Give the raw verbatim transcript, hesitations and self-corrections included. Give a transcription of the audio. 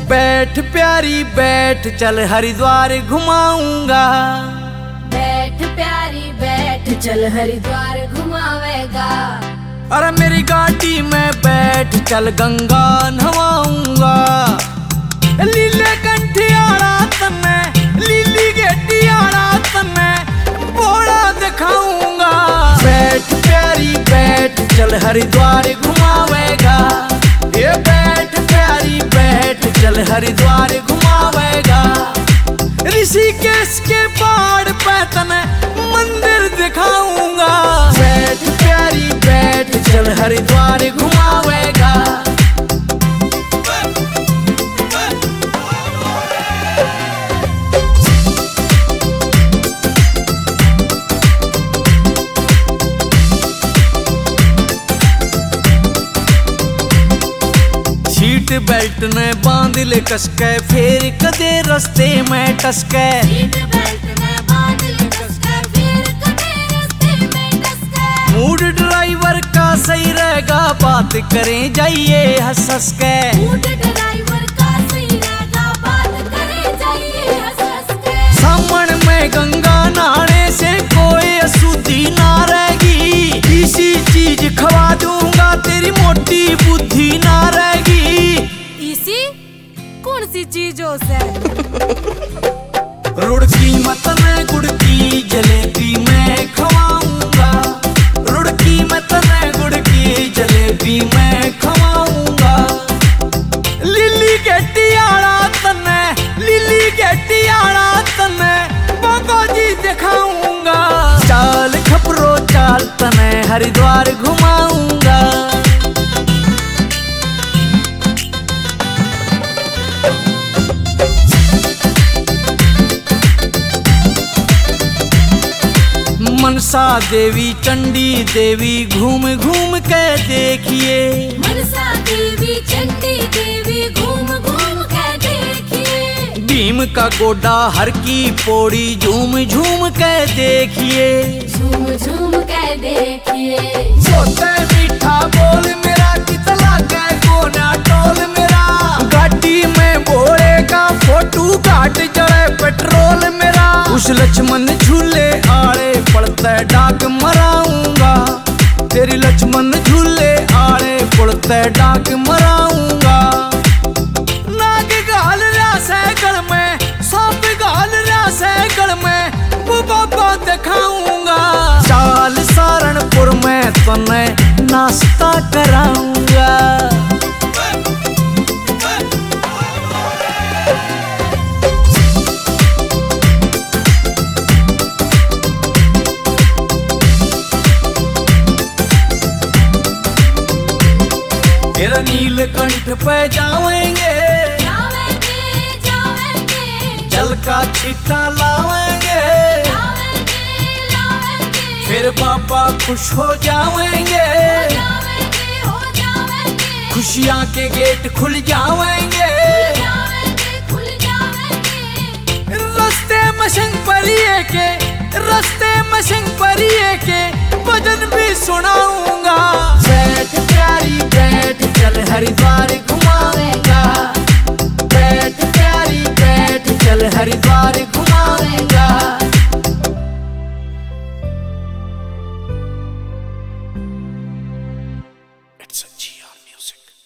बैठ प्यारी बैठ, चल हरिद्वार घुमाऊंगा। बैठ प्यारी बैठ, चल हरिद्वार घुमावेगा। अरे मेरी गाड़ी में बैठ, चल गंगा नहवाऊंगा। लीले कंठियाड़ा तन्ने, लीली गेटियाड़ा तन्ने बोड़ा दिखाऊंगा। बैठ प्यारी बैठ, चल हरिद्वार घुमावेगा। ये बैठ प्यारी बैठ, चल हरिद्वार घुमावेगा। ऋषिकेश के पहाड़ पे तन्ने मंदिर दिखाऊंगा। बैठ प्यारी बैठ, चल हरिद्वार घुमावेगा। सीट बेल्ट ने बांध ले कसके, फेर कदे रस्ते में टसके। सीट बेल्ट ने बांध ले कसके, फिर कदे रास्ते में टसके। मूड ड्राइवर का सही रहेगा, बात करें जाइए हंस हंस के। मूड ड्राइवर का सही रहेगा, बात करें जाइए हंस हंस के। सामन में गंगा नहाने से कोई अशुद्धि ना रहेगी। इसी चीज खवा दूंगा, तेरी मोटी बुद्धि ना रहेगी। इसी कौन सी चीजों से? रुड़की मत में गुड़ की जलेबी मैं खवाऊंगा। रुड़की मत में गुड़ की जलेबी मैं खवाऊंगा। लिली गेटियाड़ा तन्ने, लिली गेटियाड़ा तन्ने बाबा जी दिखाऊंगा। चाल खपरो चाल तन्ने हरिद्वार घुमाऊंगा। मनसा देवी चंडी देवी घूम घूम के देखिए। मनसा देवी चंडी देवी घूम घूम के देखिए। भीम का गोडा हर की पौड़ी झूम झूम के देखिए। झूम झूम के देखिए। सोते मीठा बोल मेरा, कितला के कोना टोल मेरा। गाड़ी में भोले का फोटो घाट चढ़े पेट्रोल मेरा। उस लक्ष्मण झूले आड़े पड़ते डाक मराऊंगा। तेरी लक्ष्मण झूले आड़े पड़ते डाक मराऊंगा। नाग गाल रहा सैकल में, सांप गाल रहा सैकल में वो बाबा दिखाऊंगा। चाल सहारनपुर में तन्ने नाश्ता कराऊंगा। फिर नीलकंठ पे जाएंगे, जावेंगे जावेंगे। जल का छिट्टा लावेंगे। लावेंगे लावेंगे। फिर बाबा खुश हो जाएंगे। जावेंगे हो जावेंगे। खुशियाँ के गेट खुल जाएंगे। जावेंगे खुल जावेंगे। रस्ते में शंख परिये के, रस्ते में शंख परिये के भजन भी सुनाऊं।